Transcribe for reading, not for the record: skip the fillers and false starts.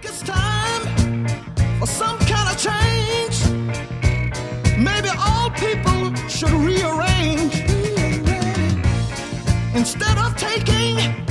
It's time for some kind of change. Maybe all people should rearrange. Instead of taking